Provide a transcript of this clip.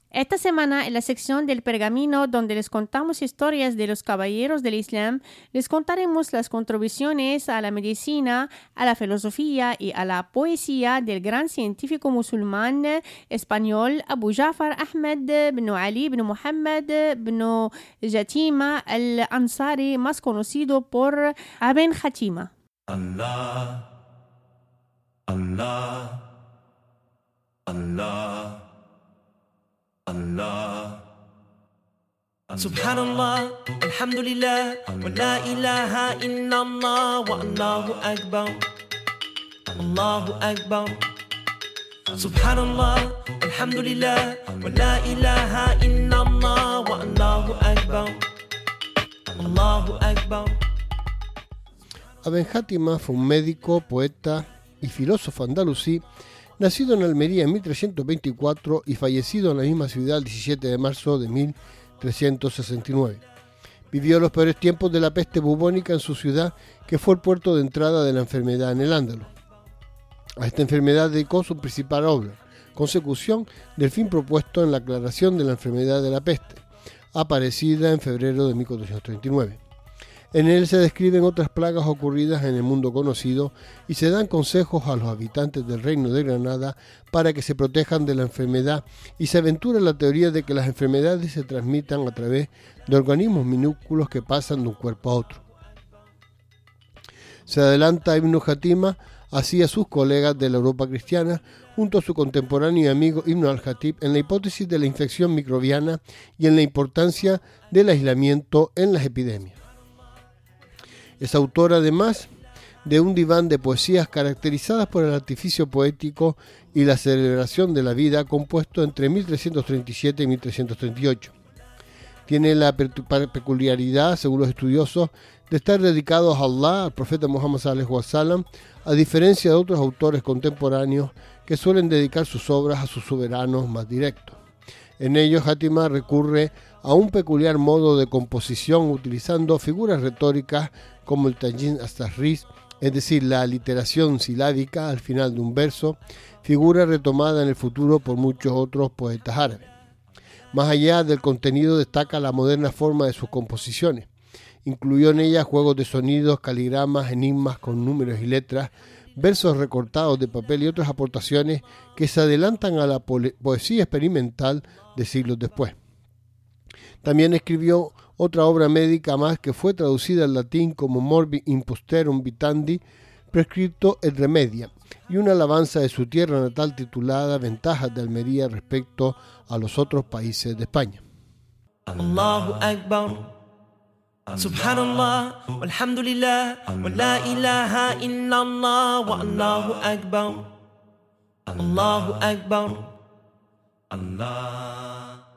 Esta semana, en la sección del Pergamino, donde les contamos historias de los caballeros del Islam, les contaremos las contribuciones a la medicina, a la filosofía y a la poesía del gran científico musulmán español Abu Ja'far Ahmed ibn Ali ibn Muhammad ibn Jatima al-Ansari, más conocido por Ibn Jatima. Allah, Allah, Allah. Allah. Subhanallah, alhamdulillah, wa la ilaha illallah, wa Allahu akbar, Allahu akbar. Subhanallah, alhamdulillah, wa la ilaha illallah, wa Allahu akbar, Allahu akbar. Ibn Jatima fue un médico, poeta y filósofo andalusí, nacido en Almería en 1324 y fallecido en la misma ciudad el 17 de marzo de 1369. Vivió los peores tiempos de la peste bubónica en su ciudad, que fue el puerto de entrada de la enfermedad en el Ándalus. A esta enfermedad dedicó su principal obra, consecución del fin propuesto en la aclaración de la enfermedad de la peste, aparecida en febrero de 1439. En él se describen otras plagas ocurridas en el mundo conocido y se dan consejos a los habitantes del reino de Granada para que se protejan de la enfermedad, y se aventura la teoría de que las enfermedades se transmitan a través de organismos minúsculos que pasan de un cuerpo a otro. Se adelanta Ibn Jatima así a sus colegas de la Europa cristiana, junto a su contemporáneo y amigo Ibn al-Khatib, en la hipótesis de la infección microbiana y en la importancia del aislamiento en las epidemias. Es autor, además, de un diván de poesías caracterizadas por el artificio poético y la celebración de la vida, compuesto entre 1337 y 1338. Tiene la peculiaridad, según los estudiosos, de estar dedicado a Allah, al profeta Muhammad sallallahu alaihi wasallam, a diferencia de otros autores contemporáneos que suelen dedicar sus obras a sus soberanos más directos. En ellos, Jatima recurre a un peculiar modo de composición utilizando figuras retóricas como el tajin as-tahriz, es decir, la aliteración silábica al final de un verso, figura retomada en el futuro por muchos otros poetas árabes. Más allá del contenido, destaca la moderna forma de sus composiciones. Incluyó en ellas juegos de sonidos, caligramas, enigmas con números y letras, versos recortados de papel y otras aportaciones que se adelantan a la poesía experimental de siglos después. También escribió otra obra médica más que fue traducida al latín como Morbi Imposterum Vitandi, prescripto et remedia, y una alabanza de su tierra natal titulada Ventajas de Almería respecto a los otros países de España. Allahu Akbar, Subhanallah, walhamdulillah, wa la ilaha illallah, wa Allahu Akbar, Allahu Akbar, Allah.